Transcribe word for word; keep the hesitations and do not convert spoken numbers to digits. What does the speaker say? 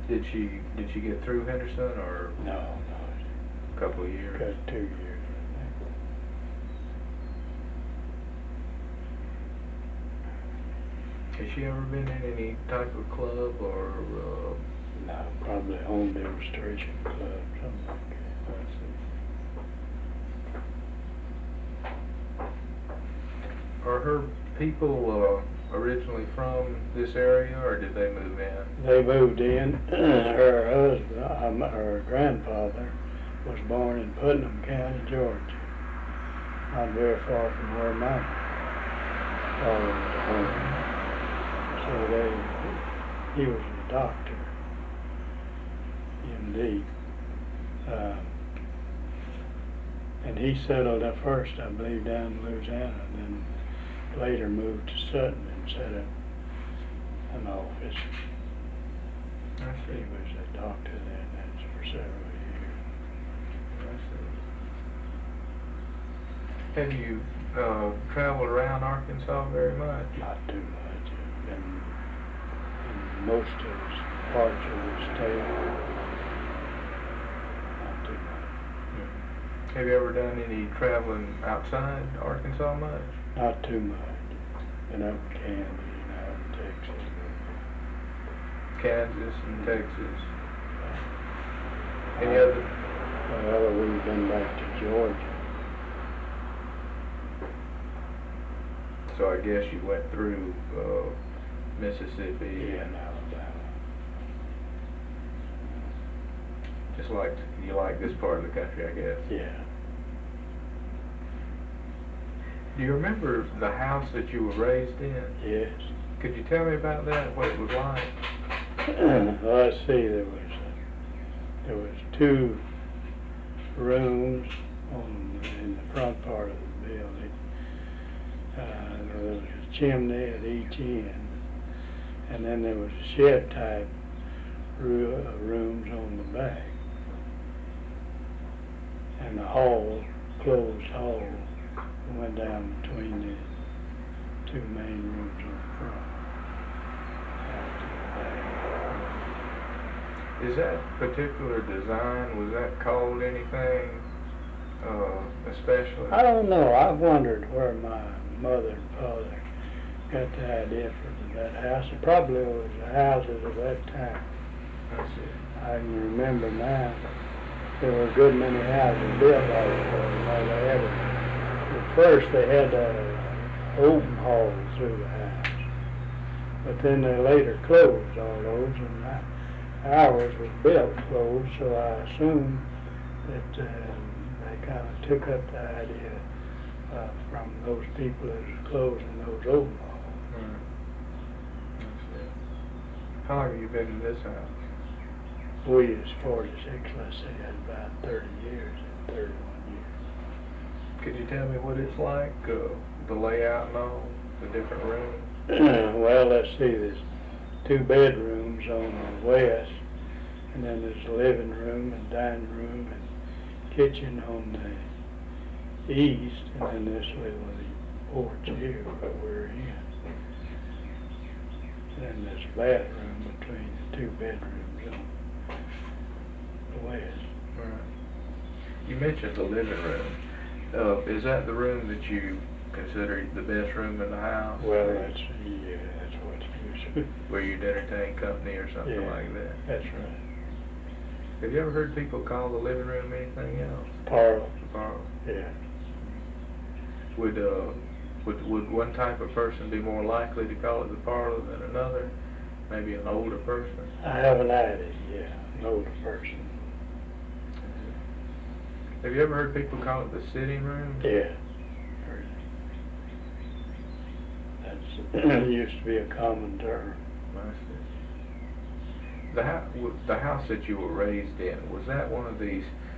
Did she did she get through Henderson or No, no, a couple of years? got two years, I Has she ever been in any type of club or? Uh, think. No, probably home demonstration club, something like that. let's see. Are her people uh, originally from this area, or did they move in? They moved in. Her husband, um, her grandfather, was born in Putnam County, Georgia, not very far from where my father was born. So they, he was a doctor, M D, uh, and he settled at first, I believe, down in Louisiana, and then later moved to Sutton and set up an office. I He see. was a doctor there that's for several years. I see. Have you uh, traveled around Arkansas very much? Not too much. Been in most of the parts of the state. Not too much. Have you ever done any traveling outside Arkansas much? Not too much. Been up in Kansas and out in Texas. Kansas and Texas. Uh, Any other? Well, we've been back to Georgia. So I guess you went through uh, Mississippi Yeah, and and Alabama. just like you like this part of the country, I guess. Yeah. Do you remember the house that you were raised in? Yes. Could you tell me about that? What it was like? Well, let's see. There was uh, there was two rooms on in the front part of the building. Uh, there was a chimney at each end, and then there was a shed type ro- uh, rooms on the back, and the hall, closed hall, went down between the two main rooms on the front. Out to the back. Is that particular design, was that called anything uh, especially? I don't know. I've wondered where my mother and father got the idea for that house. It probably was the houses of that time. I see. I can remember now. There were a good many houses built like that. They had a, at first they had a open hall through the house, but then they later closed all those, and I, ours was built closed. So I assume that uh, they kind of took up the idea uh, from those people that was closing those open halls. Right. I see. How long have you been in this house? We is forty-six, let's say, that's about thirty years, thirty-one years. Could you tell me what it's like, uh, the layout and all, the different rooms? Well, let's see, there's two bedrooms on the west, and then there's a living room and dining room and kitchen on the east, and then this little porch here that we're in. And then there's a bathroom between the two bedrooms on the west. Right. You mentioned the living room. Uh, is that the room that you consider the best room in the house? Well, that's, yeah, that's what it is. Where you'd entertain company or something Yeah, like that? that's right. Have you ever heard people call the living room anything else? Parlor, Parlor. yeah. Would, uh, would, would one type of person be more likely to call it the parlor than another? Maybe an older person? I have an idea, yeah, an older person. Have you ever heard people call it the sitting room? Yeah. That's, used to be a common term. I see. The house, the house that you were raised in, was that one of these